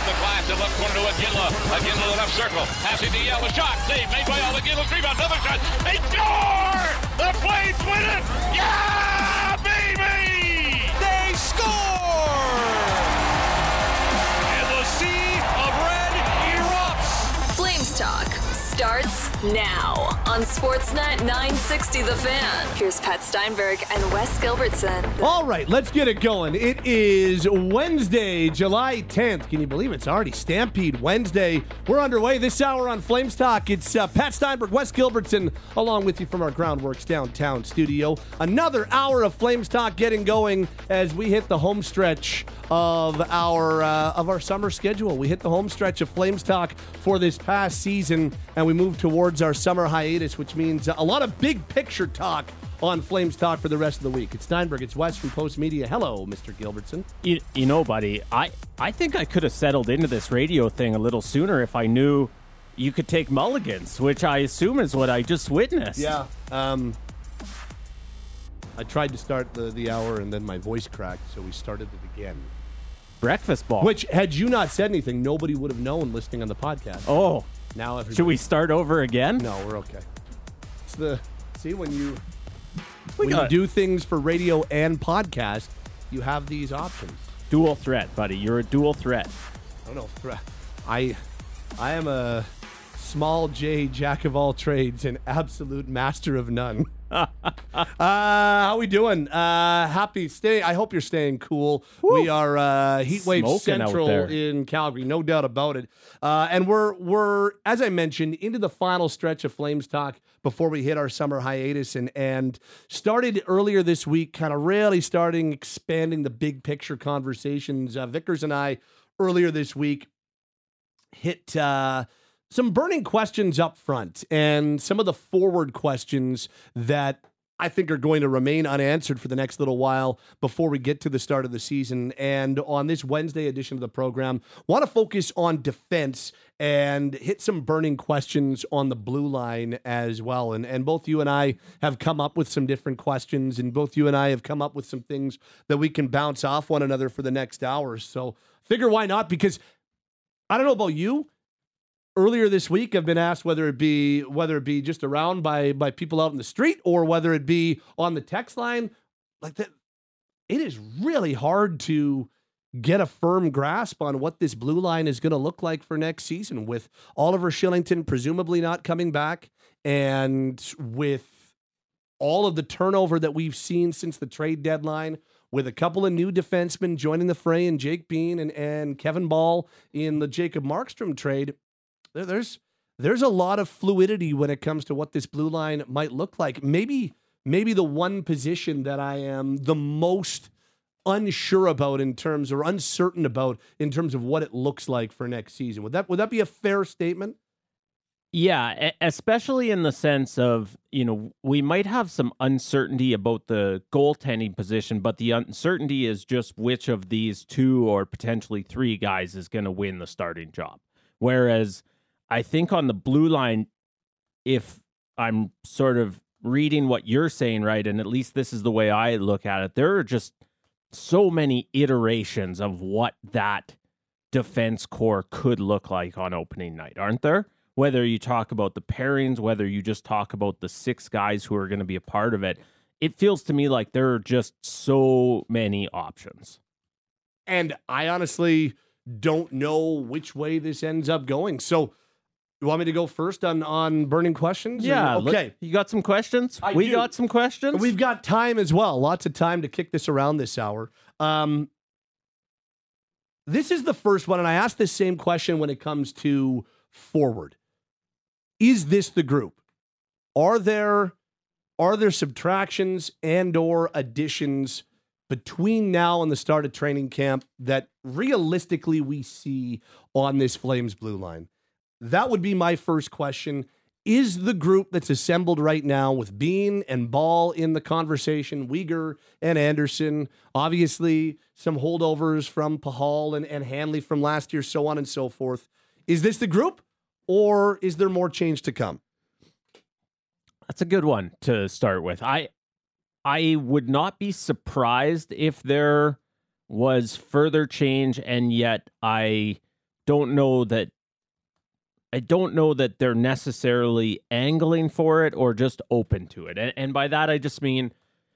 the glass in left corner to Iginla. Iginla to the left circle. Passing to Yell. A shot. Save made by All. Iginla's rebound. Another shot. They score! The Flames win it! Yeah, baby! They score! And the sea of red erupts. Flames Talk starts now on Sportsnet 960 The Fan. Here's Pat Steinberg and Wes Gilbertson. All right, let's get it going. It is Wednesday, July 10th. Can you believe it's already Stampede Wednesday? We're underway this hour on Flames Talk. It's Pat Steinberg, Wes Gilbertson, along with you from our Groundworks downtown studio. Another hour of Flames Talk getting going as we hit the home stretch of our summer schedule. We hit the home stretch of Flames Talk for this past season, and we move towards our summer hiatus, which means a lot of big picture talk on Flames Talk for the rest of the week. It's Steinberg, it's Wes from Post Media. Hello, Mr. Gilbertson. You know, buddy, I think I could have settled into this radio thing a little sooner if I knew you could take mulligans, which I assume is what I just witnessed. Yeah. I tried to start the hour and then my voice cracked, so we started it again. Breakfast ball. Which, had you not said anything, nobody would have known listening on the podcast. Oh. Now everybody... Should we start over again? No, we're okay. It's see, when you do things for radio and podcast, you have these options. Dual threat, buddy. You're a dual threat. Oh no, threat. I am a small J, jack of all trades, and absolute master of none. How we doing? Happy stay. I hope you're staying cool. Woo. We are heat wave central in Calgary, no doubt about it. And we're as I mentioned into the final stretch of Flames Talk before we hit our summer hiatus, and started earlier this week, kind of really starting expanding the big picture conversations. Vickers and I earlier this week hit some burning questions up front and some of the forward questions that I think are going to remain unanswered for the next little while before we get to the start of the season. And on this Wednesday edition of the program, want to focus on defense and hit some burning questions on the blue line as well. And both you and I have come up with some different questions, and both you and I have come up with some things that we can bounce off one another for the next hour. So figure why not? Because I don't know about you, earlier this week, I've been asked whether it be just around by people out in the street or whether it be on the text line. Like that, it is really hard to get a firm grasp on what this blue line is going to look like for next season, with Oliver Kylington presumably not coming back, and with all of the turnover that we've seen since the trade deadline, with a couple of new defensemen joining the fray in Jake Bean and Kevin Ball in the Jacob Markstrom trade. There's a lot of fluidity when it comes to what this blue line might look like. Maybe the one position that I am the most unsure about or uncertain about in terms of what it looks like for next season. Would that be a fair statement? Yeah, especially in the sense of, we might have some uncertainty about the goaltending position, but the uncertainty is just which of these two or potentially three guys is going to win the starting job. Whereas I think on the blue line, if I'm sort of reading what you're saying right, and at least this is the way I look at it, there are just so many iterations of what that defense core could look like on opening night, aren't there? Whether you talk about the pairings, whether you just talk about the six guys who are going to be a part of it, it feels to me like there are just so many options. And I honestly don't know which way this ends up going. So, you want me to go first on burning questions? Yeah. Okay. You got some questions? I do. Got some questions? We've got time as well. Lots of time to kick this around this hour. This is the first one, and I asked this same question when it comes to forward. Is this the group? Are there subtractions and or additions between now and the start of training camp that realistically we see on this Flames blue line? That would be my first question. Is the group that's assembled right now with Bean and Ball in the conversation, Weegar and Anderson, obviously some holdovers from Pahal and Hanley from last year, so on and so forth. Is this the group, or is there more change to come? That's a good one to start with. I would not be surprised if there was further change, and yet I don't know that they're necessarily angling for it or just open to it. And by that, I just mean,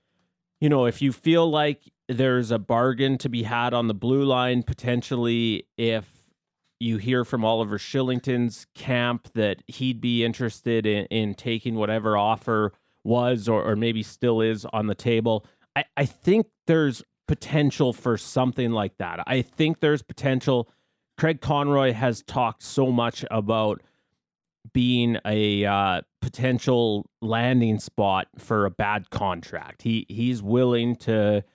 if you feel like there's a bargain to be had on the blue line, potentially if you hear from Oliver Shillington's camp that he'd be interested in taking whatever offer was or maybe still is on the table, I think there's potential for something like that. I think there's potential. Craig Conroy has talked so much about being a potential landing spot for a bad contract. He's willing to,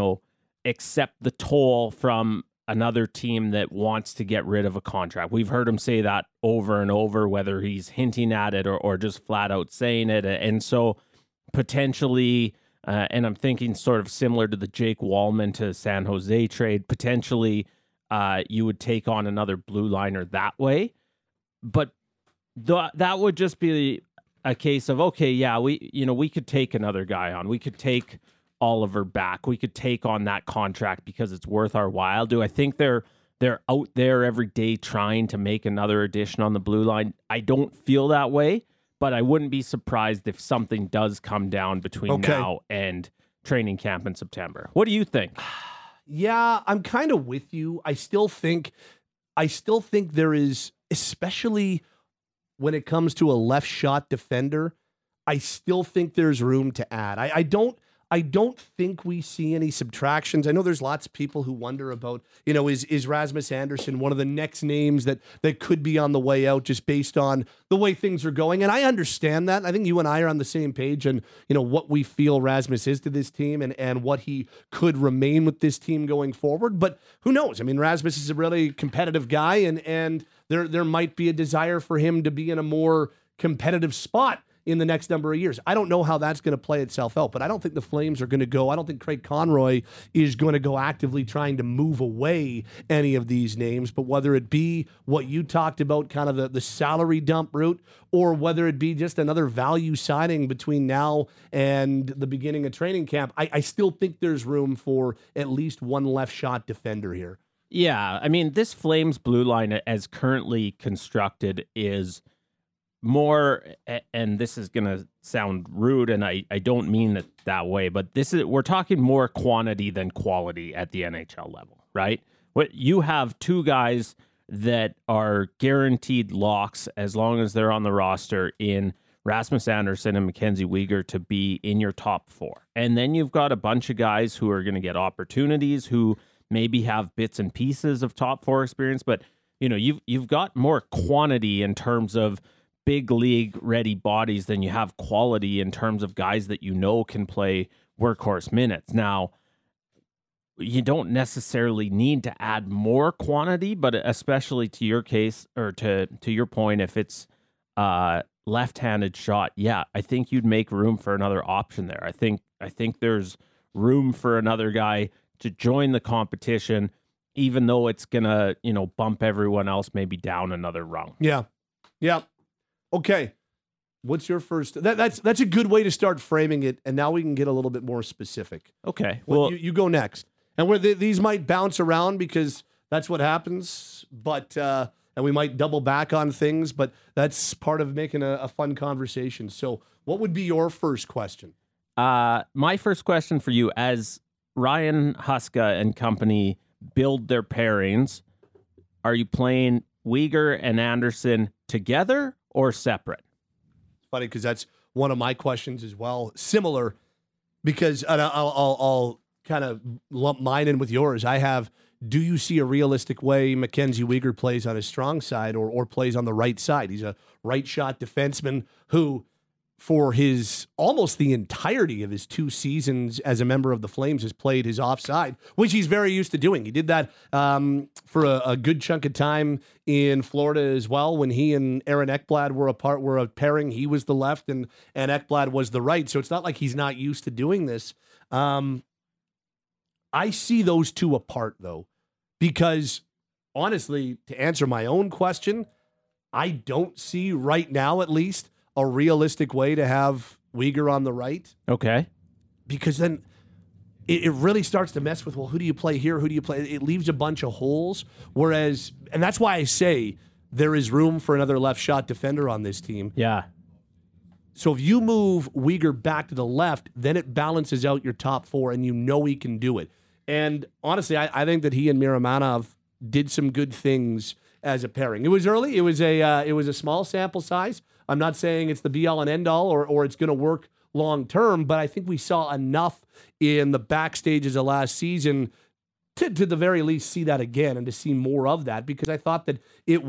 accept the toll from another team that wants to get rid of a contract. We've heard him say that over and over, whether he's hinting at it or just flat out saying it. And so potentially, and I'm thinking sort of similar to the Jake Wallman to San Jose trade, potentially you would take on another blue liner that way. But that would just be a case of, okay, yeah, we could take another guy on. We could take Oliver back. We could take on that contract because it's worth our while. Do I think they're out there every day trying to make another addition on the blue line? I don't feel that way, but I wouldn't be surprised if something does come down between now and training camp in September. What do you think? Yeah, I'm kind of with you. I still think there is, especially when it comes to a left shot defender, I still think there's room to add. I don't think we see any subtractions. I know there's lots of people who wonder about, is Rasmus Andersson one of the next names that could be on the way out just based on the way things are going? And I understand that. I think you and I are on the same page and, what we feel Rasmus is to this team and what he could remain with this team going forward. But who knows? I mean, Rasmus is a really competitive guy and there might be a desire for him to be in a more competitive spot in the next number of years. I don't know how that's going to play itself out, but I don't think the Flames are going to go. I don't think Craig Conroy is going to go actively trying to move away any of these names, but whether it be what you talked about, kind of the salary dump route, or whether it be just another value signing between now and the beginning of training camp, I still think there's room for at least one left shot defender here. Yeah, I mean, this Flames blue line as currently constructed is more, and this is going to sound rude, and I don't mean it that way, but we're talking more quantity than quality at the NHL level, right? What you have two guys that are guaranteed locks as long as they're on the roster in Rasmus Andersson and Mackenzie Weegar to be in your top four. And then you've got a bunch of guys who are going to get opportunities, who maybe have bits and pieces of top four experience, but you've got more quantity in terms of big league ready bodies than you have quality in terms of guys that can play workhorse minutes. Now, you don't necessarily need to add more quantity, but especially to your case, or to your point, if it's left-handed shot, yeah, I think you'd make room for another option there. I think there's room for another guy to join the competition, even though it's gonna, bump everyone else maybe down another rung. Yeah. Okay, what's your first? That's a good way to start framing it, and now we can get a little bit more specific. Okay, well, you go next, and where these might bounce around because that's what happens. But and we might double back on things, but that's part of making a fun conversation. So, what would be your first question? My first question for you, as Ryan Huska and company build their pairings, are you playing Weegar and Andersson together or separate? It's funny because that's one of my questions as well. Similar, because I'll kind of lump mine in with yours. I have, do you see a realistic way Mackenzie Weegar plays on his strong side or plays on the right side? He's a right shot defenseman who, for his almost the entirety of his 2 seasons as a member of the Flames, has played his offside, which he's very used to doing. He did that for a good chunk of time in Florida as well. When he and Aaron Ekblad were a pairing, he was the left and Ekblad was the right. So it's not like he's not used to doing this. I see those two apart, though, because honestly, to answer my own question, I don't see right now, at least, a realistic way to have Weegar on the right. Okay. Because then it really starts to mess with, well, who do you play here? Who do you play? It leaves a bunch of holes. Whereas, and that's why I say there is room for another left shot defender on this team. Yeah. So if you move Weegar back to the left, then it balances out your top four, and you know he can do it. And honestly, I think that he and Miramanov did some good things as a pairing. It was early. It was a small sample size. I'm not saying it's the be-all and end-all or it's going to work long-term, but I think we saw enough in the back stages of last season to the very least see that again and to see more of that, because I thought that there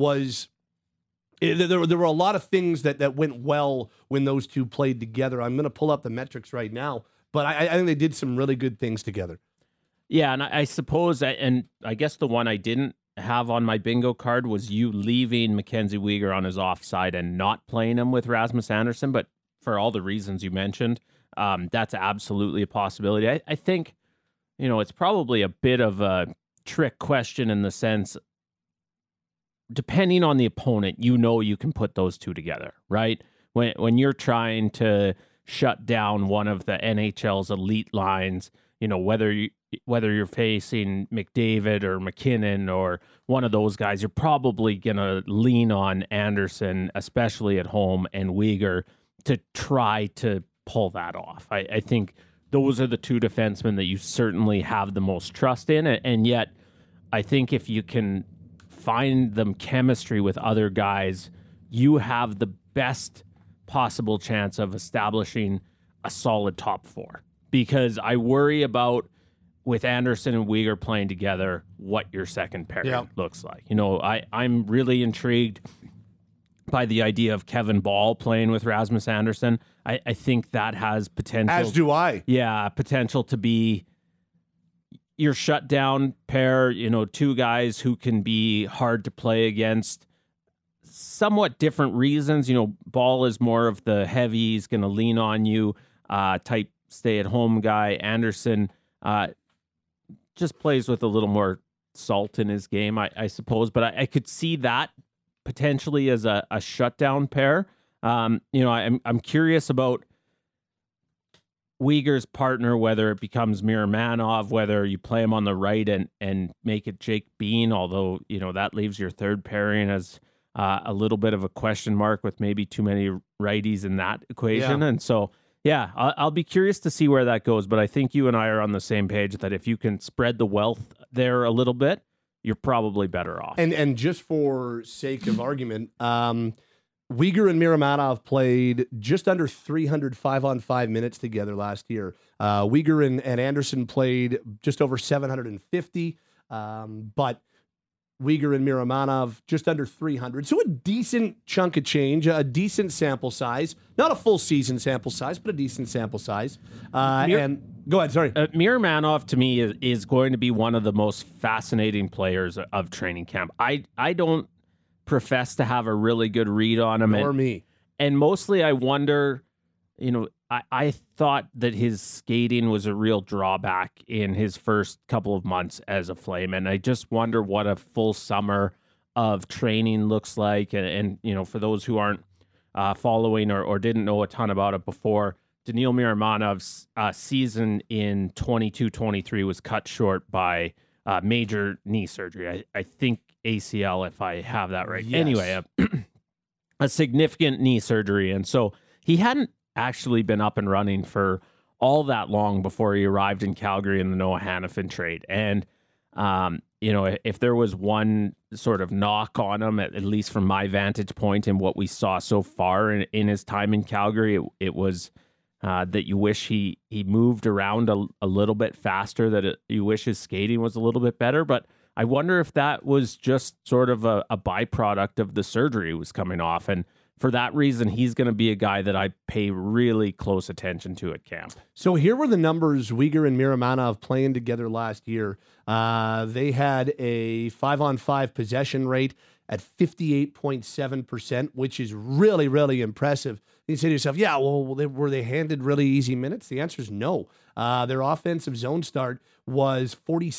were a lot of things that went well when those two played together. I'm going to pull up the metrics right now, but I think they did some really good things together. Yeah, and I suppose, and I guess the one I didn't have on my bingo card was you leaving Mackenzie Weegar on his offside and not playing him with Rasmus Andersson, but for all the reasons you mentioned, that's absolutely a possibility. I think, it's probably a bit of a trick question in the sense, depending on the opponent, you can put those two together, right? When you're trying to shut down one of the NHL's elite lines, whether you're facing McDavid or McKinnon or one of those guys, you're probably going to lean on Anderson, especially at home, and Weegar to try to pull that off. I think those are the two defensemen that you certainly have the most trust in. And yet, I think if you can find them chemistry with other guys, you have the best possible chance of establishing a solid top four. Because I worry about, with Anderson and Weegar playing together, what your second pairing looks like. I'm really intrigued by the idea of Kevin Ball playing with Rasmus Andersson. I think that has potential. As do I. Yeah, potential to be your shutdown pair, two guys who can be hard to play against. Somewhat different reasons. Ball is more of the heavy, he's going to lean on you type stay-at-home guy. Anderson just plays with a little more salt in his game, I suppose. But I could see that potentially as a shutdown pair. I'm curious about Weegar's partner, whether it becomes Miramanov, whether you play him on the right and make it Jake Bean, although, that leaves your third pairing as a little bit of a question mark with maybe too many righties in that equation. Yeah. And so, I'll be curious to see where that goes, but I think you and I are on the same page that if you can spread the wealth there a little bit, you're probably better off. And just for sake of argument, Weegar and Miramanov played just under 300 5-on-5 minutes together last year. Weegar and Anderson played just over 750, but Weegar and Miramanov just under 300. So a decent chunk of change, a decent sample size. Not a full season sample size, but a decent sample size. And go ahead, sorry. Miramanov, to me, is going to be one of the most fascinating players of training camp. I don't profess to have a really good read on him. Nor me. And mostly I wonder, I thought that his skating was a real drawback in his first couple of months as a Flame. And I just wonder what a full summer of training looks like. And for those who aren't following or didn't know a ton about it before, Daniil Miramanov's season in 22-23 was cut short by major knee surgery. I think ACL, if I have that right. Yes. Anyway, a significant knee surgery. And so he hadn't actually been up and running for all that long before he arrived in Calgary in the Noah Hanifin trade. And, if there was one sort of knock on him, at least from my vantage point and what we saw so far in his time in Calgary, it was that you wish he moved around a little bit faster, that you wish his skating was a little bit better. But I wonder if that was just sort of a byproduct of the surgery was coming off. And for that reason, he's going to be a guy that I pay really close attention to at camp. So here were the numbers Weegar and Miramanov playing together last year. They had a 5-on-5 possession rate at 58.7%, which is really, really impressive. You say to yourself, yeah, well, were they handed really easy minutes? The answer is no. Their offensive zone start was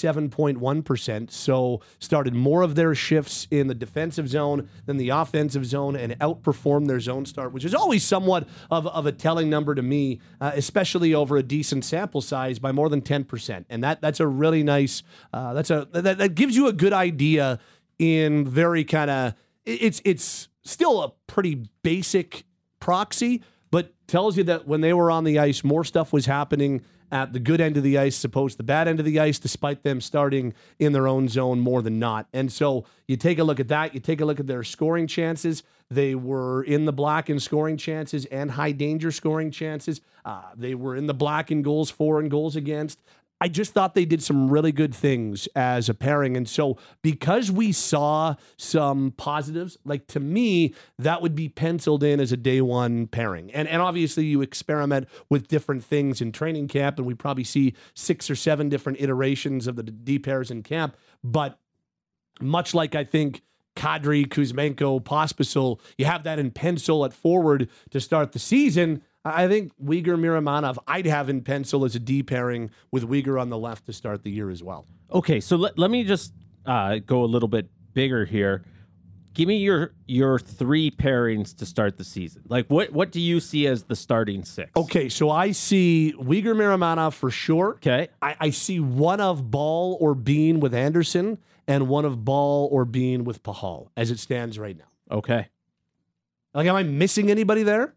47.1%, so started more of their shifts in the defensive zone than the offensive zone and outperformed their zone start, which is always somewhat of a telling number to me, especially over a decent sample size by more than 10%. And that's a really nice, that gives you a good idea in very kind of, it's still a pretty basic proxy, but tells you that when they were on the ice, more stuff was happening at the good end of the ice as opposed to the bad end of the ice, despite them starting in their own zone more than not. And so you take a look at that. You take a look at their scoring chances. They were in the black in scoring chances and high danger scoring chances. They were in the black in goals for and goals against. I just thought they did some really good things as a pairing. And so because we saw some positives, like to me, that would be penciled in as a day one pairing. And obviously you experiment with different things in training camp, and we probably see 6 or 7 different iterations of the D pairs in camp. But much like I think Kadri, Kuzmenko, Pospisil, you have that in pencil at forward to start the season. I think Uyghur Miramanov, I'd have in pencil as a D pairing with Uyghur on the left to start the year as well. Okay, so let me just go a little bit bigger here. Give me your 3 pairings to start the season. Like, what do you see as the starting 6? Okay, so I see Uyghur Miramanov for sure. Okay. I see one of Ball or Bean with Anderson and one of Ball or Bean with Pahal as it stands right now. Okay. Like, am I missing anybody there?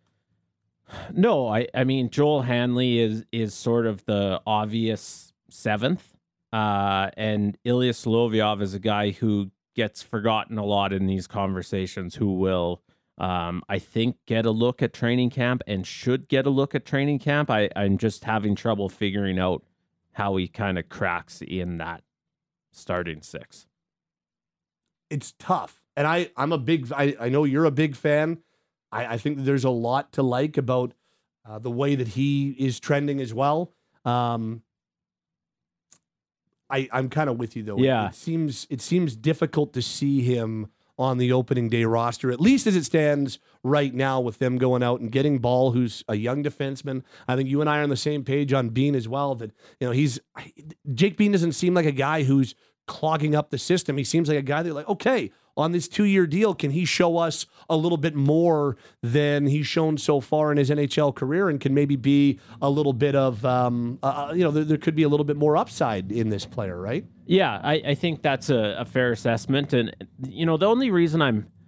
No, I mean, Joel Hanley is sort of the obvious 7th. And Ilya Solovyov is a guy who gets forgotten a lot in these conversations, who will, I think, get a look at training camp and should get a look at training camp. I'm just having trouble figuring out how he kind of cracks in that starting 6. It's tough. And I'm a big, I know you're a big fan. I think that there's a lot to like about the way that he is trending as well. I'm kind of with you though. Yeah. It seems difficult to see him on the opening day roster, at least as it stands right now, with them going out and getting Ball, who's a young defenseman. I think you and I are on the same page on Bean as well, that, you know, Jake Bean doesn't seem like a guy who's clogging up the system. He seems like a guy that, like, okay, on this 2-year deal, can he show us a little bit more than he's shown so far in his NHL career, and can maybe be a little bit of, there could be a little bit more upside in this player, right? Yeah, I think that's a fair assessment. And, you know, the only reason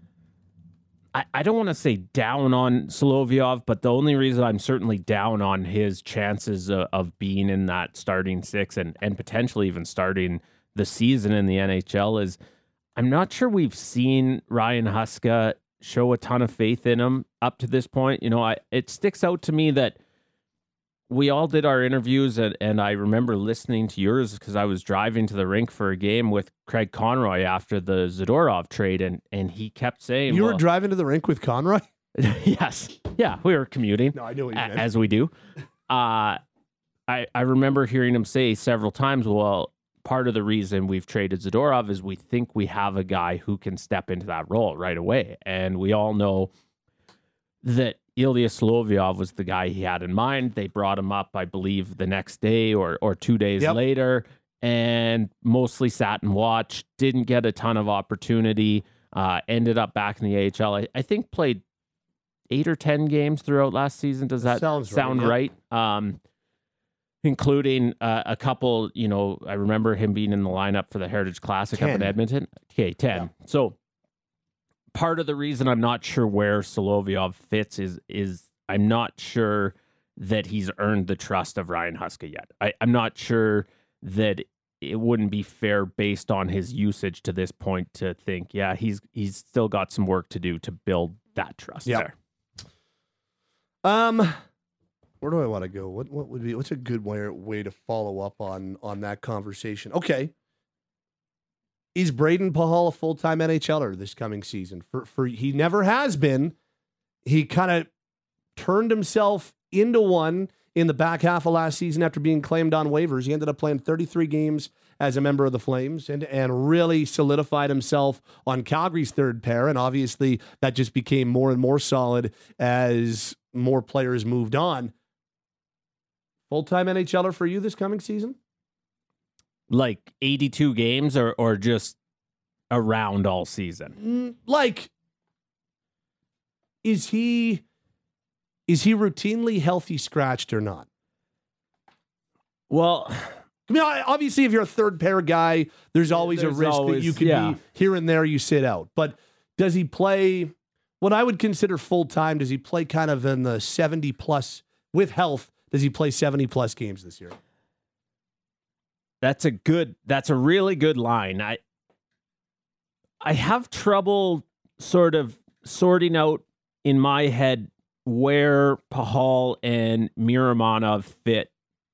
I don't want to say down on Solovyov, but the only reason I'm certainly down on his chances of being in that starting 6 and potentially even starting the season in the NHL is I'm not sure we've seen Ryan Huska show a ton of faith in him up to this point. You know, it sticks out to me that we all did our interviews, and I remember listening to yours because I was driving to the rink for a game with Craig Conroy after the Zadorov trade, and he kept saying, You were driving to the rink with Conroy? Yes. Yeah, we were commuting. No, I know what you meant. As we do. I remember hearing him say several times, well, part of the reason we've traded Zadorov is we think we have a guy who can step into that role right away. And we all know that Ilya Solovyov was the guy he had in mind. They brought him up, I believe, the next day or 2 days later, and mostly sat and watched, didn't get a ton of opportunity, ended up back in the AHL. I think played 8 or 10 games throughout last season. Does that sound right? Including a couple, you know, I remember him being in the lineup for the Heritage Classic 10. Up in Edmonton. Okay, 10. Yeah. So part of the reason I'm not sure where Solovyov fits is I'm not sure that he's earned the trust of Ryan Huska yet. I'm not sure that it wouldn't be fair based on his usage to this point to think, yeah, he's still got some work to do to build that trust there. Where do I want to go? What's a good way to follow up on that conversation? Okay. Is Braden Pahal a full-time NHLer this coming season? For he never has been. He kind of turned himself into one in the back half of last season after being claimed on waivers. He ended up playing 33 games as a member of the Flames and really solidified himself on Calgary's third pair. And obviously that just became more and more solid as more players moved on. Full-time NHLer for you this coming season? Like 82 games or just around all season? Is he routinely healthy scratched or not? Well, I mean, obviously, if you're a third pair guy, there's always a risk that you could be here and there, you sit out. But does he play what I would consider full-time? Does he play kind of in the 70-plus, with health, does he play 70-plus games this year? That's a really good line. I have trouble sort of sorting out in my head where Pahal and Miromanov fit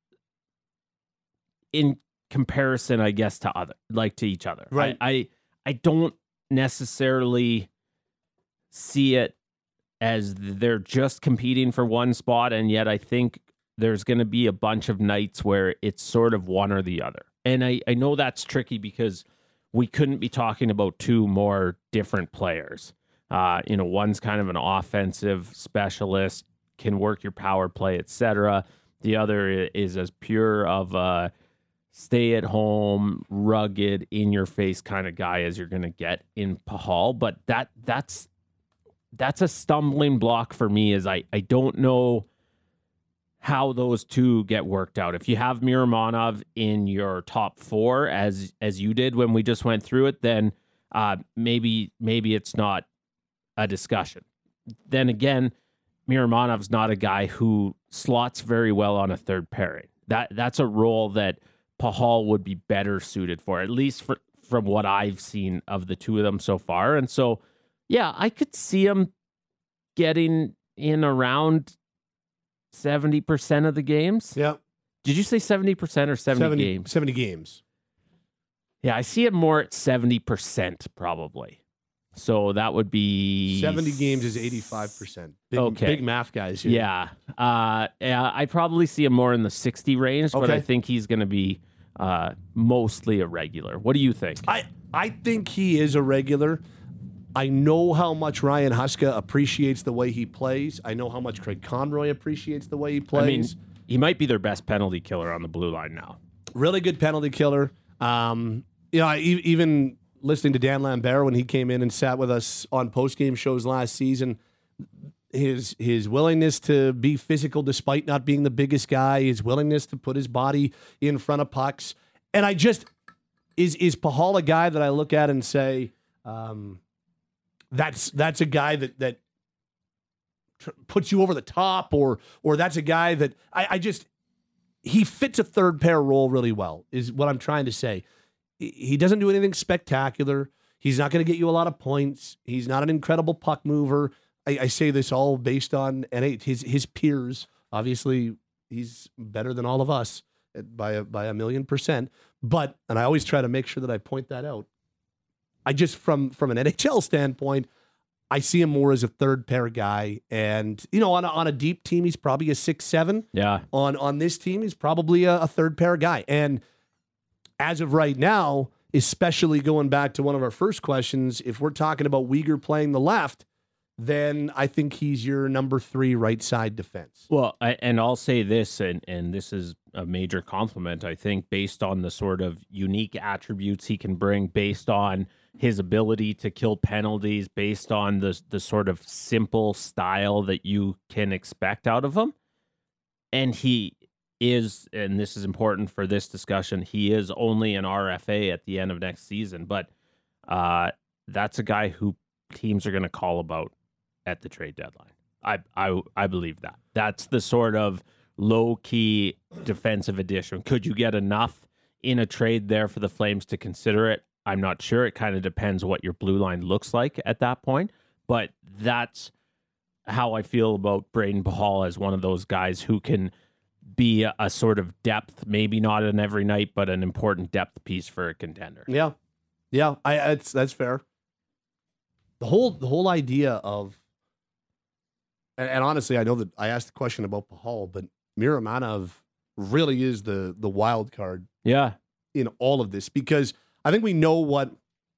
in comparison, I guess, to each other. Right. I don't necessarily see it as they're just competing for one spot, and yet I think there's going to be a bunch of nights where it's sort of one or the other. And I know that's tricky because we couldn't be talking about two more different players. One's kind of an offensive specialist, can work your power play, etc. The other is as pure of a stay-at-home, rugged, in-your-face kind of guy as you're going to get in Pahal. But that's a stumbling block for me, is I don't know how those two get worked out. If you have Miromanov in your top four, as you did when we just went through it, then maybe it's not a discussion. Then again, Miromanov's not a guy who slots very well on a third pairing. That's a role that Pahal would be better suited for, at least from what I've seen of the two of them so far. And so, yeah, I could see him getting in around 70% of the games. Yeah. Did you say 70% or 70 games? 70 games. Yeah, I see it more at 70% probably. So that would be 70 games is 85%. Big math guys here. Yeah. I probably see him more in the 60 range, but I think he's going to be mostly a regular. What do you think? I think he is a regular. I know how much Ryan Huska appreciates the way he plays. I know how much Craig Conroy appreciates the way he plays. I mean, he might be their best penalty killer on the blue line now. Really good penalty killer. Even listening to Dan Lambert when he came in and sat with us on post-game shows last season, his willingness to be physical despite not being the biggest guy, his willingness to put his body in front of pucks. And I just, is Pahal a guy that I look at and say, that's a guy that puts you over the top, or that's a guy that he fits a third pair role really well, is what I'm trying to say. He doesn't do anything spectacular. He's not going to get you a lot of points. He's not an incredible puck mover. I say this all based on his peers. Obviously, he's better than all of us by a 1,000,000%. But, and I always try to make sure that I point that out, I just, from an NHL standpoint, I see him more as a third pair guy. And, on a deep team, he's probably a 6-7. Yeah. On this team, he's probably a third pair guy. And as of right now, especially going back to one of our first questions, if we're talking about Weegar playing the left, then I think he's your number 3 right side defense. Well, and I'll say this, and this is a major compliment, I think, based on the sort of unique attributes he can bring, based on his ability to kill penalties, based on the sort of simple style that you can expect out of him. And he is, and this is important for this discussion, he is only an RFA at the end of next season, but that's a guy who teams are going to call about at the trade deadline. I believe that. That's the sort of low-key defensive addition. Could you get enough in a trade there for the Flames to consider it? I'm not sure. It kind of depends what your blue line looks like at that point, but that's how I feel about Braden Pahal as one of those guys who can be a sort of depth, maybe not an every night, but an important depth piece for a contender. Yeah. That's fair. The whole idea of, and honestly, I know that I asked the question about Pahal, but Miromanov really is the wild card Yeah. in all of this, because I think we know what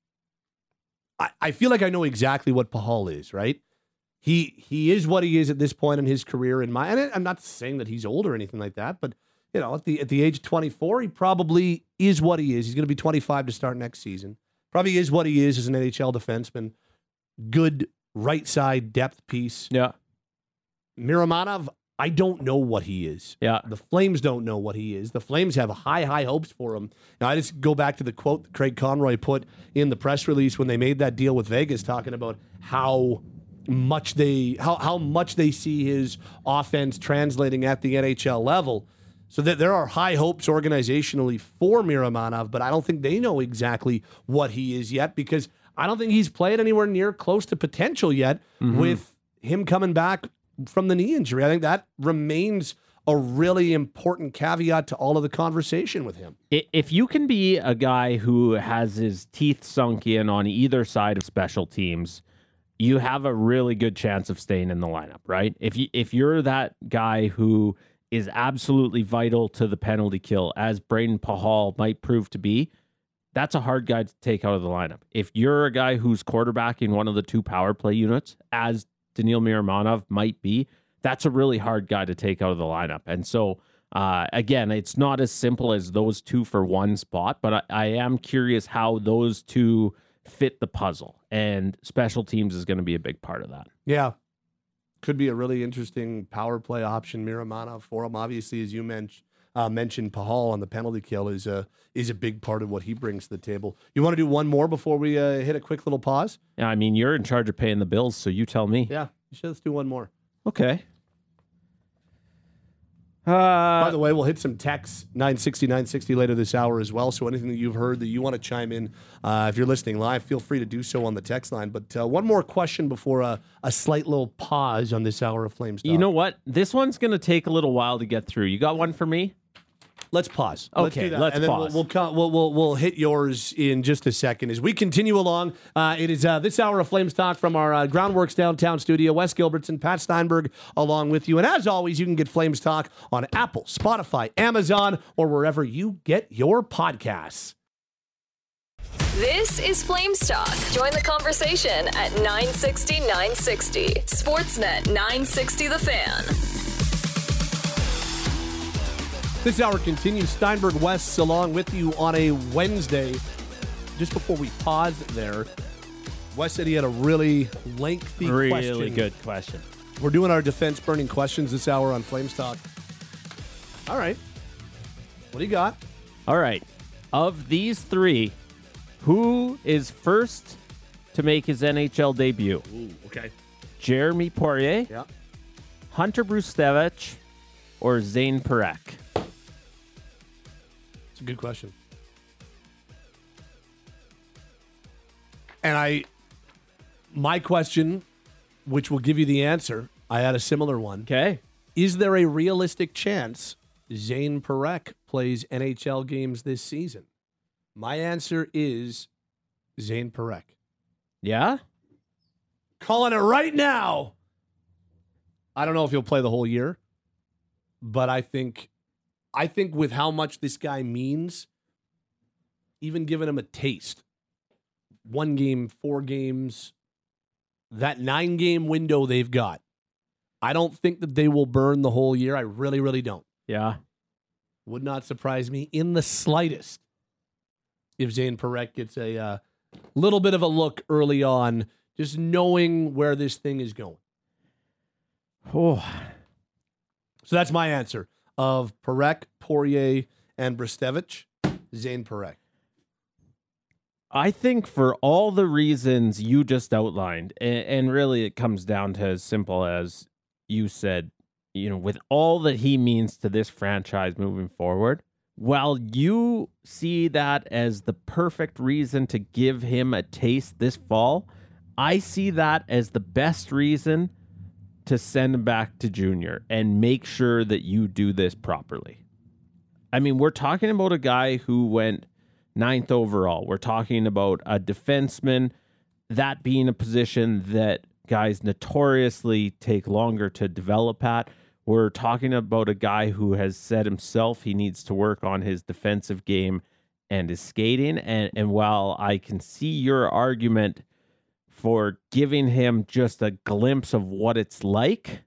I feel like I know exactly what Pahal is, right? He is what he is at this point in his career. And I'm not saying that he's old or anything like that, but at the age of 24, he probably is what he is. He's going to be 25 to start next season. Probably is what he is as an NHL defenseman. Good right side depth piece. Yeah. Miromanov, I don't know what he is. Yeah. The Flames don't know what he is. The Flames have high hopes for him. Now, I just go back to the quote that Craig Conroy put in the press release when they made that deal with Vegas, talking about how much they see his offense translating at the NHL level. So that there are high hopes organizationally for Miromanov, but I don't think they know exactly what he is yet, because I don't think he's played anywhere near close to potential yet with him coming back from the knee injury. I think that remains a really important caveat to all of the conversation with him. If you can be a guy who has his teeth sunk in on either side of special teams, you have a really good chance of staying in the lineup, right? If you're that guy who is absolutely vital to the penalty kill, as Braden Pahal might prove to be, that's a hard guy to take out of the lineup. If you're a guy who's quarterbacking one of the two power play units, as Daniil Miromanov might be, that's a really hard guy to take out of the lineup. And so, again, it's not as simple as those two for one spot, but I am curious how those two fit the puzzle. And special teams is going to be a big part of that. Yeah. Could be a really interesting power play option, Miromanov, for him. Obviously, as you mentioned, Pahal on the penalty kill is a big part of what he brings to the table. You want to do one more before we hit a quick little pause? Yeah, I mean, you're in charge of paying the bills, so you tell me. Yeah, let's do one more. Okay. By the way, we'll hit some texts, 960 later this hour as well. So anything that you've heard that you want to chime in, if you're listening live, feel free to do so on the text line. But one more question before a slight little pause on this hour of Flames Talk. You know what? This one's going to take a little while to get through. You got one for me? Let's pause. Okay, let's pause. We'll hit yours in just a second as we continue along. It is this hour of Flames Talk from our Groundworks downtown studio. Wes Gilbertson, Pat Steinberg, along with you. And as always, you can get Flames Talk on Apple, Spotify, Amazon, or wherever you get your podcasts. This is Flames Talk. Join the conversation at 960 Sportsnet 960 The Fan. This hour continues. Steinberg West along with you on a Wednesday. Just before we pause there, Wes said he had a really lengthy question. Really good question. We're doing our defense burning questions this hour on Flames Talk. All right. What do you got? All right. Of these three, who is first to make his NHL debut? Ooh, okay. Jeremy Poirier, Yeah. Hunter Brustevich, or Zane Parekh? It's a good question. And my question, which will give you the answer, I had a similar one. Okay. Is there a realistic chance Zane Parekh plays NHL games this season? My answer is Zane Parekh. Yeah? Calling it right now. I don't know if he'll play the whole year, but I think with how much this guy means, even giving him a taste, 1 game, 4 games, that 9-game window they've got, I don't think that they will burn the whole year. I really, really don't. Yeah. Would not surprise me in the slightest if Zane Parekh gets a little bit of a look early on, just knowing where this thing is going. Oh. So that's my answer. Of Parekh, Poirier, and Brustevich, Zane Parekh. I think for all the reasons you just outlined, and really it comes down to as simple as you said, with all that he means to this franchise moving forward, while you see that as the perfect reason to give him a taste this fall, I see that as the best reason to send him back to junior and make sure that you do this properly. I mean, we're talking about a guy who went 9th overall. We're talking about a defenseman, that being a position that guys notoriously take longer to develop at. We're talking about a guy who has said himself he needs to work on his defensive game and his skating. And while I can see your argument for giving him just a glimpse of what it's like,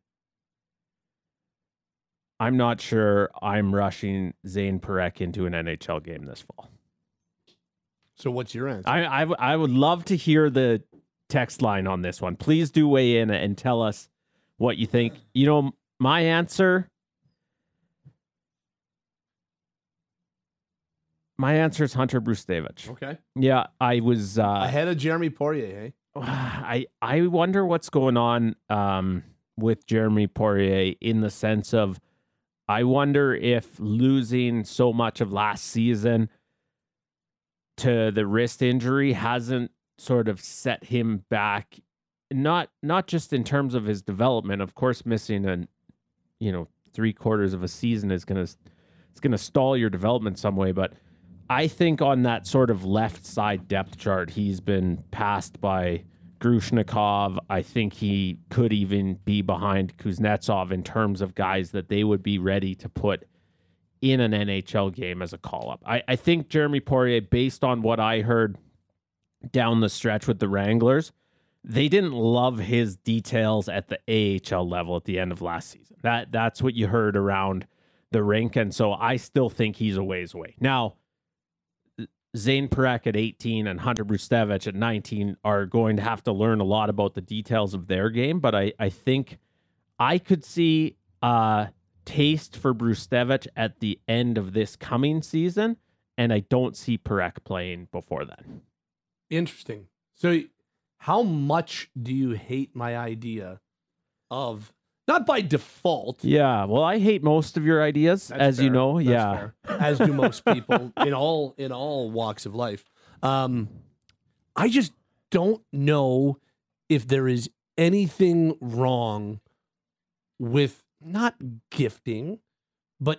I'm not sure I'm rushing Zane Parekh into an NHL game this fall. So what's your answer? I would love to hear the text line on this one. Please do weigh in and tell us what you think. You know, my answer is Hunter Brzustewicz. Okay. Yeah, I was ahead of Jeremy Poirier, I wonder what's going on with Jeremy Poirier, in the sense of, I wonder if losing so much of last season to the wrist injury hasn't sort of set him back, not just in terms of his development. Of course, missing 3/4 of a season is gonna stall your development some way, but I think on that sort of left side depth chart, he's been passed by Grushnikov. I think he could even be behind Kuznetsov in terms of guys that they would be ready to put in an NHL game as a call-up. I think Jeremy Poirier, based on what I heard down the stretch with the Wranglers, they didn't love his details at the AHL level at the end of last season. That's what you heard around the rink, and so I still think he's a ways away. Now, Zane Parekh at 18 and Hunter Brzustewicz at 19 are going to have to learn a lot about the details of their game, but I think I could see taste for Brzustewicz at the end of this coming season, and I don't see Parekh playing before then. Interesting. So how much do you hate my idea of, not by default? Yeah, well, I hate most of your ideas, as fair. you know. That's yeah, fair. As do most people in all walks of life. I just don't know if there is anything wrong with not gifting, but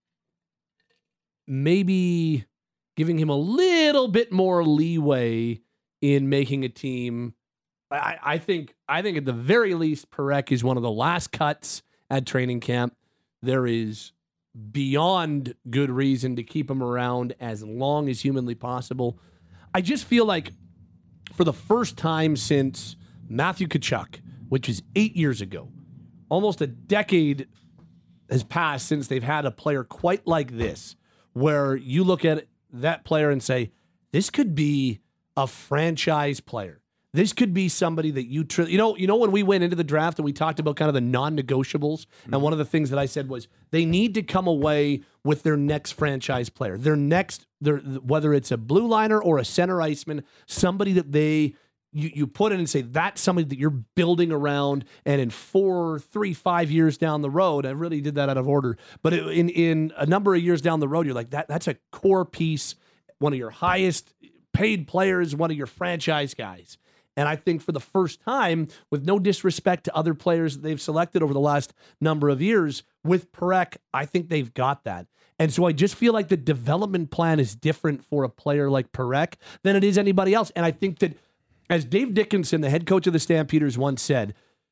maybe giving him a little bit more leeway in making a team. I think at the very least, Parekh is one of the last cuts at training camp. There is beyond good reason to keep him around as long as humanly possible. I just feel like for the first time since Matthew Tkachuk, which is 8 years ago, almost a decade has passed since they've had a player quite like this, where you look at that player and say, this could be a franchise player. This could be somebody that you know when we went into the draft and we talked about kind of the non-negotiables, and one of the things that I said was they need to come away with their next franchise player, whether it's a blue liner or a center iceman, somebody that you put in and say that's somebody that you're building around, and in 5 years down the road, I really did that out of order, but in a number of years down the road, you're like that's a core piece, one of your highest paid players, one of your franchise guys. And I think for the first time, with no disrespect to other players that they've selected over the last number of years, with Parekh, I think they've got that. And so I just feel like the development plan is different for a player like Parekh than it is anybody else. And I think that, as Dave Dickinson, the head coach of the Stampeders, once said,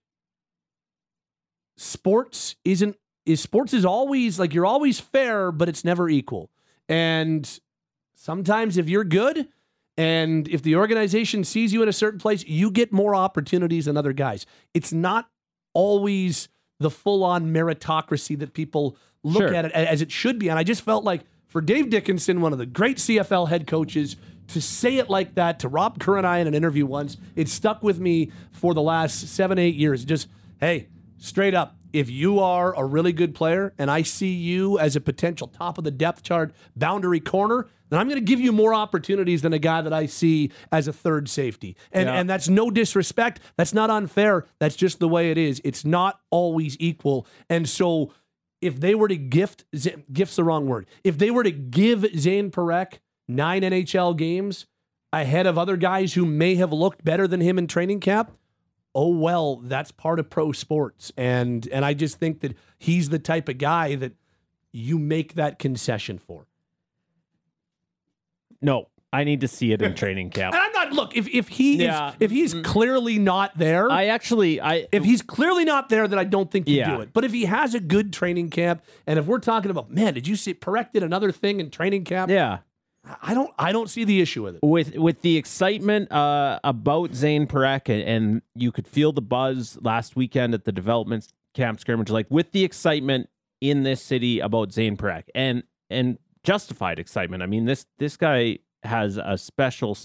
sports is always like, you're always fair, but it's never equal. And sometimes if you're good, and if the organization sees you in a certain place, you get more opportunities than other guys. It's not always the full-on meritocracy that people look at it as it should be. And I just felt like for Dave Dickinson, one of the great CFL head coaches, to say it like that to Rob Kerr and I in an interview once, it stuck with me for the last 7-8 years. Just, hey, straight up, if you are a really good player and I see you as a potential top of the depth chart boundary corner, then I'm going to give you more opportunities than a guy that I see as a third safety. And that's no disrespect. That's not unfair. That's just the way it is. It's not always equal. And so if they were to gift's the wrong word. If they were to give Zane Parekh 9 NHL games ahead of other guys who may have looked better than him in training camp, oh, well, that's part of pro sports. And I just think that he's the type of guy that you make that concession for. No, I need to see it in training camp. And I'm look, if he's clearly not there, if he's clearly not there, then I don't think you do it. But if he has a good training camp, and if we're talking about, man, did you see Parekh did another thing in training camp? Yeah. I don't see the issue with it. With the excitement about Zane Parekh, and you could feel the buzz last weekend at the development camp scrimmage, like with the excitement in this city about Zane Parekh, and justified excitement. I mean, this guy has a special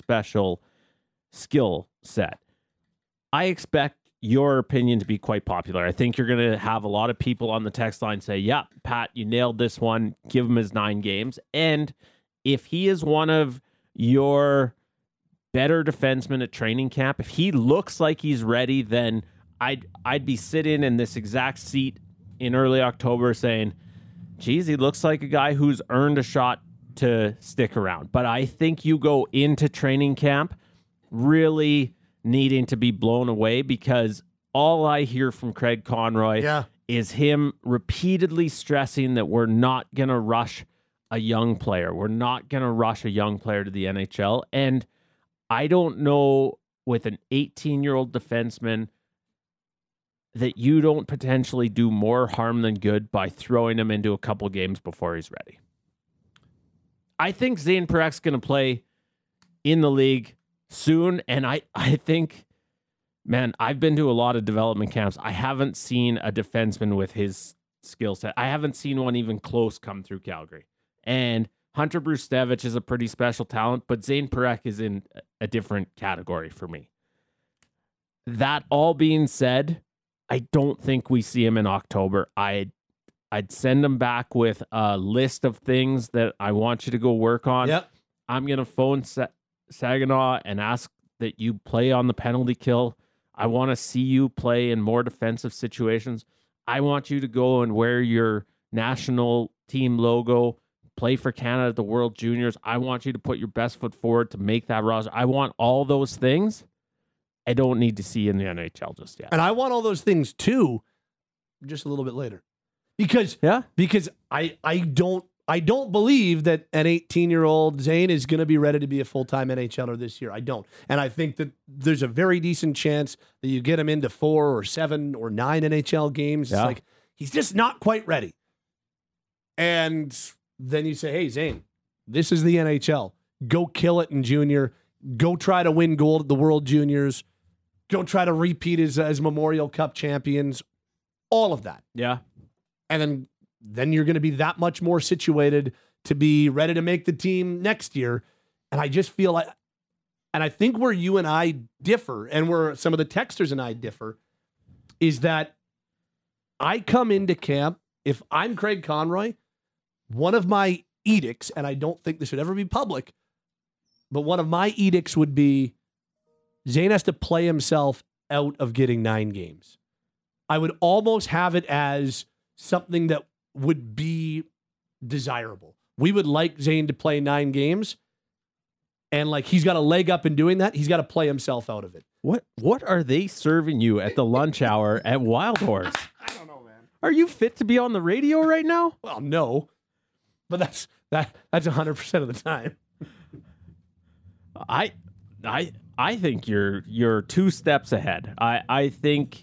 skill set. I expect your opinion to be quite popular. I think you're going to have a lot of people on the text line say, yeah, Pat, you nailed this one. Give him his 9 games. And if he is one of your better defensemen at training camp, if he looks like he's ready, then I'd be sitting in this exact seat in early October saying, geez, he looks like a guy who's earned a shot to stick around. But I think you go into training camp really needing to be blown away, because all I hear from Craig Conroy is him repeatedly stressing that we're not going to rush a young player. We're not going to rush a young player to the NHL. And I don't know, with an 18-year-old defenseman, that you don't potentially do more harm than good by throwing him into a couple games before he's ready. I think Zane Parech's going to play in the league soon, and I think, man, I've been to a lot of development camps. I haven't seen a defenseman with his skill set. I haven't seen one even close come through Calgary. And Hunter Brustevich is a pretty special talent, but Zane Parekh is in a different category for me. That all being said, I don't think we see him in October. I'd send him back with a list of things that I want you to go work on. Yep. I'm going to phone Saginaw and ask that you play on the penalty kill. I want to see you play in more defensive situations. I want you to go and wear your national team logo, play for Canada at the World Juniors. I want you to put your best foot forward to make that roster. I want all those things. I don't need to see in the NHL just yet. And I want all those things too, just a little bit later. Because I don't believe that an 18-year-old Zane is going to be ready to be a full-time NHLer this year. I don't. And I think that there's a very decent chance that you get him into 4 or 7 or 9 NHL games. Yeah. It's like, he's just not quite ready. And then you say, hey, Zane, this is the NHL. Go kill it in junior. Go try to win gold at the World Juniors. Go try to repeat as Memorial Cup champions. All of that. Yeah. And then you're going to be that much more situated to be ready to make the team next year. And I just feel like, and I think where you and I differ, and where some of the texters and I differ, is that I come into camp, if I'm Craig Conroy, one of my edicts, and I don't think this would ever be public, but one of my edicts would be Zane has to play himself out of getting 9 games. I would almost have it as something that would be desirable. We would like Zane to play 9 games, and like he's got a leg up in doing that. He's got to play himself out of it. What are they serving you at the lunch hour at Wild Horse? I don't know, man. Are you fit to be on the radio right now? Well, no, but that's 100% of the time. I think you're 2 steps ahead. I think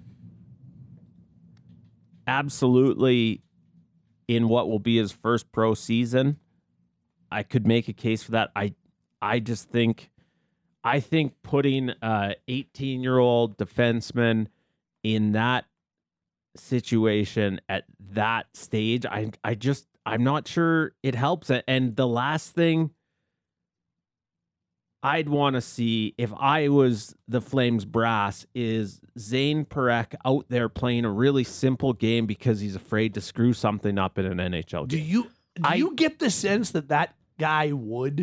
absolutely in what will be his first pro season, I could make a case for that. I just think putting a 18-year-old defenseman in that situation at that stage, I'm not sure it helps. And the last thing I'd want to see if I was the Flames brass is Zane Parekh out there playing a really simple game because he's afraid to screw something up in an NHL game. Do you get the sense that guy would?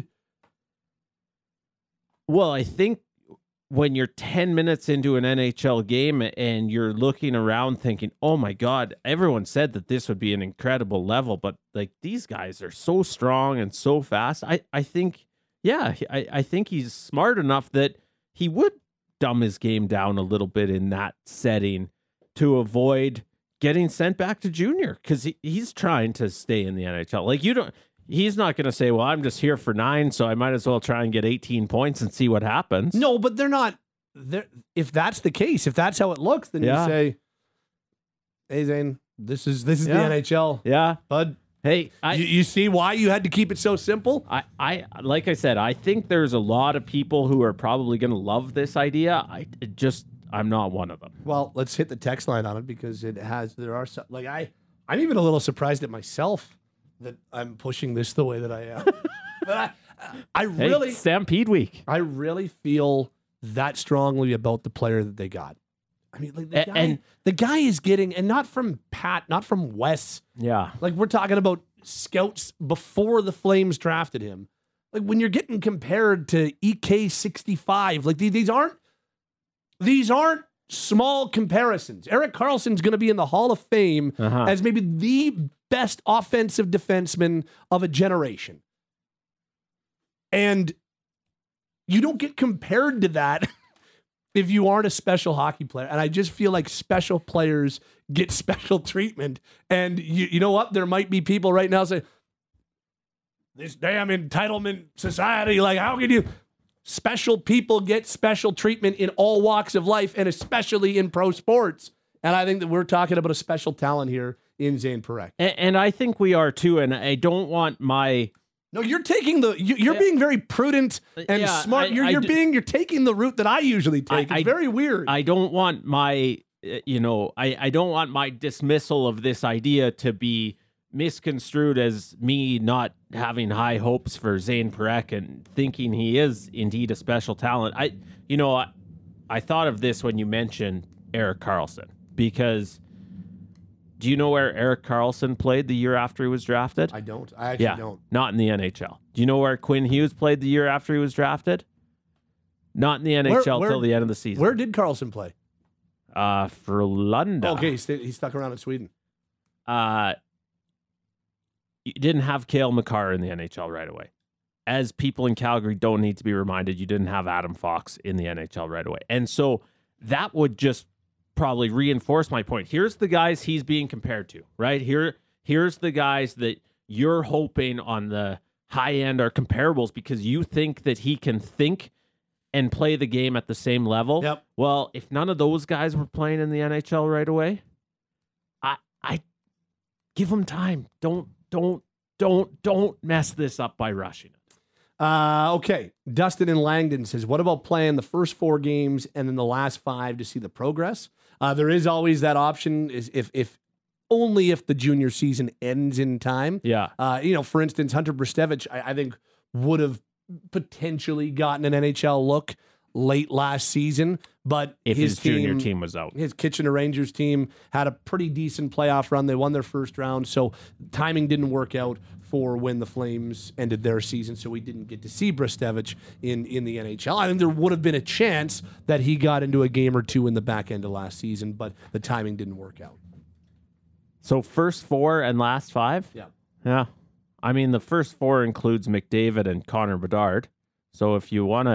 Well, I think when you're 10 minutes into an NHL game and you're looking around thinking, oh my God, everyone said that this would be an incredible level, but like these guys are so strong and so fast. I think... Yeah, I think he's smart enough that he would dumb his game down a little bit in that setting to avoid getting sent back to junior, because he's trying to stay in the NHL. Like he's not going to say, well, I'm just here for 9, so I might as well try and get 18 points and see what happens. No, but they're not. If that's the case, if that's how it looks, then you say, hey, Zane, this is the NHL. Yeah. Bud. Hey, you see why you had to keep it so simple? I like I said, I think there's a lot of people who are probably going to love this idea. I'm not one of them. Well, let's hit the text line on it because there are some, like I'm even a little surprised at myself that I'm pushing this the way that I am. But I really Stampede Week. I really feel that strongly about the player that they got. I mean, like the guy is getting, and not from Pat, not from Wes. Yeah. Like we're talking about scouts before the Flames drafted him. Like when you're getting compared to EK65, like these aren't small comparisons. Erik Karlsson's going to be in the Hall of Fame as maybe the best offensive defenseman of a generation. And you don't get compared to that if you aren't a special hockey player. And I just feel like special players get special treatment. And you know what? There might be people right now saying, this damn entitlement society, like how can you... Special people get special treatment in all walks of life, and especially in pro sports. And I think that we're talking about a special talent here in Zane Parekh. And I think we are too. And I don't want my... No, you're taking you're being very prudent and smart. You're taking the route that I usually take. It's very weird. I don't want my, I don't want my dismissal of this idea to be misconstrued as me not having high hopes for Zane Parekh and thinking he is indeed a special talent. I thought of this when you mentioned Erik Karlsson, because do you know where Erik Karlsson played the year after he was drafted? I don't. I actually don't. Not in the NHL. Do you know where Quinn Hughes played the year after he was drafted? Not in the NHL till the end of the season. Where did Karlsson play? For London. Okay, he stuck around in Sweden. You didn't have Cale Makar in the NHL right away. As people in Calgary don't need to be reminded, you didn't have Adam Fox in the NHL right away. And so that would just probably reinforce my point. Here's the guys he's being compared to, right? Here's the guys that you're hoping on the high end are comparables because you think that he can think and play the game at the same level. Yep. Well, if none of those guys were playing in the NHL right away, I give them time. Don't mess this up by rushing it. Okay. Dustin in Langdon says, what about playing the first 4 games and then the last 5 to see the progress? There is always that option is if only if the junior season ends in time. Yeah. For instance, Hunter Brzustevich, I think would have potentially gotten an NHL look late last season, but if his junior team was out. His Kitchener Rangers team had a pretty decent playoff run. They won their first round, so timing didn't work out for when the Flames ended their season, so we didn't get to see Brzustevich in the NHL. I think there would have been a chance that he got into a game or two in the back end of last season, but the timing didn't work out. So first 4 and last 5? Yeah. Yeah. I mean, the first 4 includes McDavid and Connor Bedard. So if you want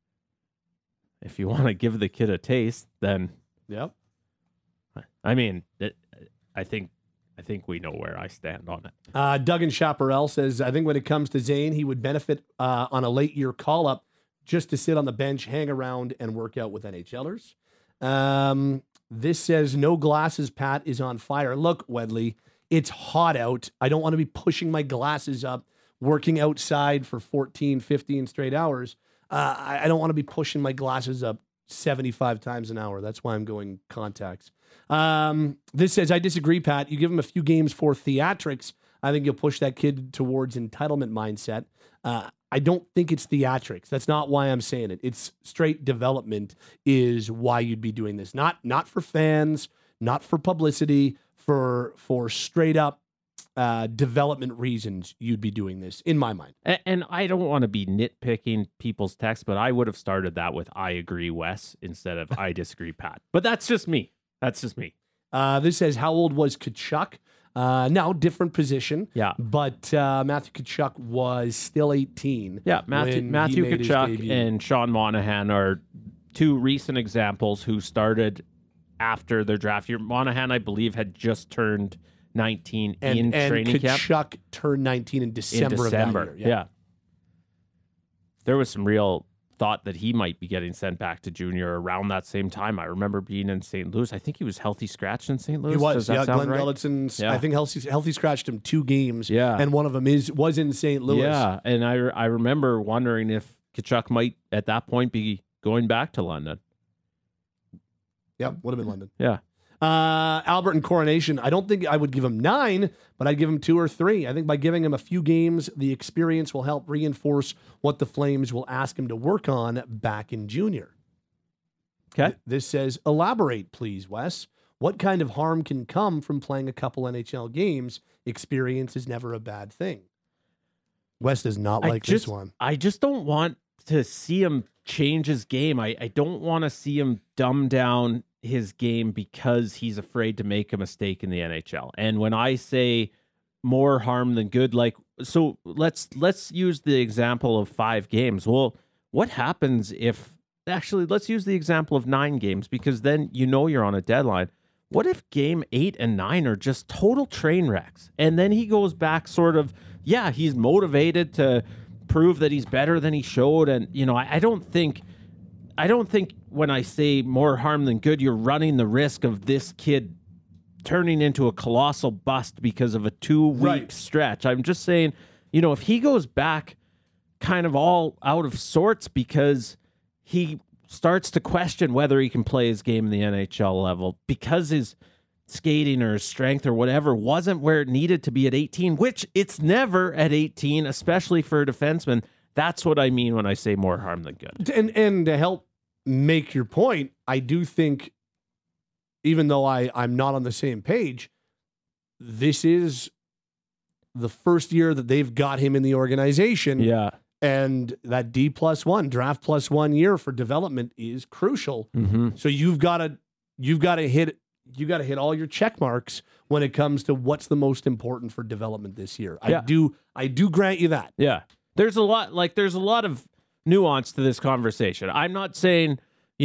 to give the kid a taste, then yep. I mean, I think we know where I stand on it. Duggan Chaparral says, I think when it comes to Zane, he would benefit on a late year call up just to sit on the bench, hang around, and work out with NHLers. This says, no glasses, Pat is on fire. Look, Wedley, it's hot out. I don't want to be pushing my glasses up, working outside for 14, 15 straight hours. I don't want to be pushing my glasses up 75 times an hour. That's why I'm going contacts. This says, I disagree, Pat. You give him a few games for theatrics, I think you'll push that kid towards entitlement mindset. I don't think it's theatrics. That's not why I'm saying it. It's straight development is why you'd be doing this. Not for fans, not for publicity, for straight up development reasons you'd be doing this, in my mind. And I don't want to be nitpicking people's texts, but I would have started that with I agree, Wes, instead of I disagree, Pat. But that's just me. This says, how old was Tkachuk? No, different position. Yeah. But Matthew Tkachuk was still 18. Yeah, Matthew Tkachuk and Sean Monahan are 2 recent examples who started after their draft year. Monahan, I believe, had just turned 19 And in training camp. Tkachuk turned 19 in December of that year. Yeah. There was some real thought that he might be getting sent back to junior around that same time. I remember being in St. Louis. I think he was healthy scratched in St. Louis. He was. Does that Glenn sound right? Gulletson, Yeah. I think healthy scratched him 2 games. Yeah. And one of them was in St. Louis. Yeah, and I remember wondering if Tkachuk might at that point be going back to London. Yep, would have been London. Yeah. Albert and Coronation, I don't think I would give him 9, but I'd give him 2 or 3. I think by giving him a few games, the experience will help reinforce what the Flames will ask him to work on back in junior. Okay. This says, elaborate, please, Wes. What kind of harm can come from playing a couple NHL games? Experience is never a bad thing. Wes does not like this one. I just don't want to see him change his game. I don't want to see him dumb down his game because he's afraid to make a mistake in the NHL. And when I say more harm than good, like, so let's use the example of 5 games. Well, what happens if, actually, let's use the example of 9 games, because then you're on a deadline. What if game 8 and 9 are just total train wrecks? And then he goes back sort of, yeah, he's motivated to prove that he's better than he showed. And, I don't think when I say more harm than good, you're running the risk of this kid turning into a colossal bust because of a 2-week stretch. I'm just saying, if he goes back kind of all out of sorts because he starts to question whether he can play his game in the NHL level because his skating or his strength or whatever wasn't where it needed to be at 18, which it's never at 18, especially for a defenseman. That's what I mean when I say more harm than good. And to help make your point, I do think, even though I'm not on the same page, this is the first year that they've got him in the organization. Yeah. And that D+1, draft +1 year for development is crucial. Mm-hmm. So you've got to hit all your check marks when it comes to what's the most important for development this year. Yeah. I do grant you that. Yeah. There's a lot of nuance to this conversation. I'm not saying,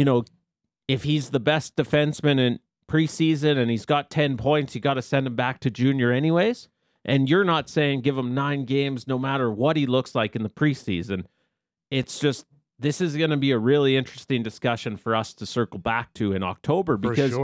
if he's the best defenseman in preseason and he's got 10 points, you got to send him back to junior anyways. And you're not saying give him 9 games no matter what he looks like in the preseason. It's just, this is going to be a really interesting discussion for us to circle back to in October, because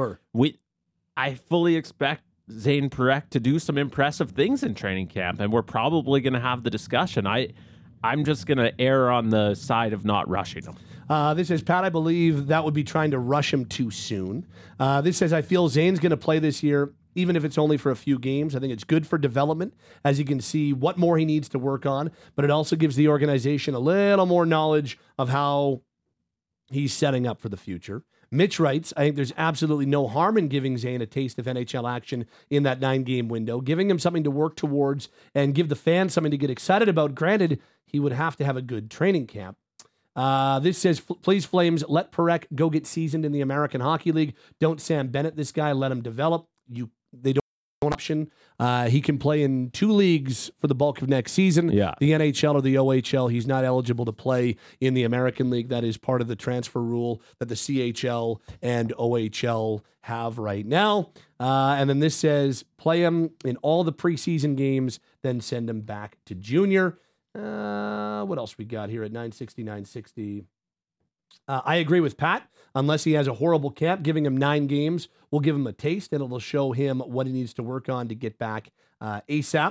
I fully expect Zane Parekh to do some impressive things in training camp, and we're probably going to have the discussion. I'm just going to err on the side of not rushing him. This says, Pat, I believe that would be trying to rush him too soon. This says, I feel Zane's going to play this year, even if it's only for a few games. I think it's good for development, as you can see what more he needs to work on, but it also gives the organization a little more knowledge of how he's setting up for the future. Mitch writes, I think there's absolutely no harm in giving Zane a taste of NHL action in that 9-game window, giving him something to work towards and give the fans something to get excited about. Granted, he would have to have a good training camp. This says, please, Flames, let Parekh go get seasoned in the American Hockey League. Don't Sam Bennett this guy. Let him develop. They don't have an option. He can play in 2 leagues for the bulk of next season. Yeah. The NHL or the OHL. He's not eligible to play in the American League. That is part of the transfer rule that the CHL and OHL have right now. And then this says, play him in all the preseason games, then send him back to junior. What else we got here at 960? I agree with Pat. Unless he has a horrible camp, giving him 9 games will give him a taste, and it'll show him what he needs to work on to get back ASAP.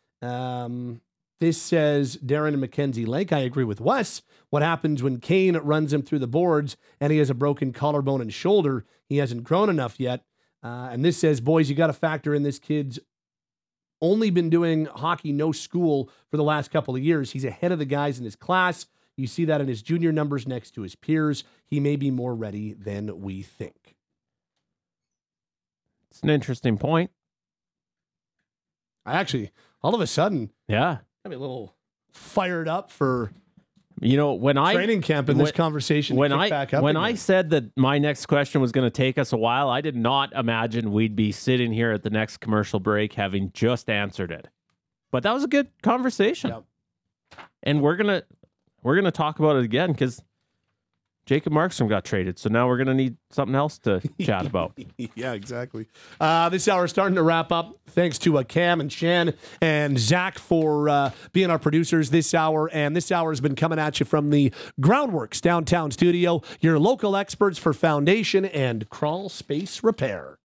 This says, Darren and Mackenzie Lake. I agree with Wes. What happens when Kane runs him through the boards and he has a broken collarbone and shoulder? He hasn't grown enough yet. And this says, boys, you got to factor in this kid's only been doing hockey, no school for the last couple of years. He's ahead of the guys in his class. You see that in his junior numbers next to his peers. He may be more ready than we think. It's an interesting point. I actually, all of a sudden, Yeah. I'm a little fired up for when training camp in this conversation. When I said that my next question was going to take us a while, I did not imagine we'd be sitting here at the next commercial break having just answered it. But that was a good conversation. Yep. And we're gonna talk about it again, because Jacob Markstrom got traded, so now we're going to need something else to chat about. Yeah, exactly. This hour is starting to wrap up. Thanks to Cam and Shan and Zach for being our producers this hour. And this hour has been coming at you from the Groundworks downtown studio, your local experts for foundation and crawl space repair.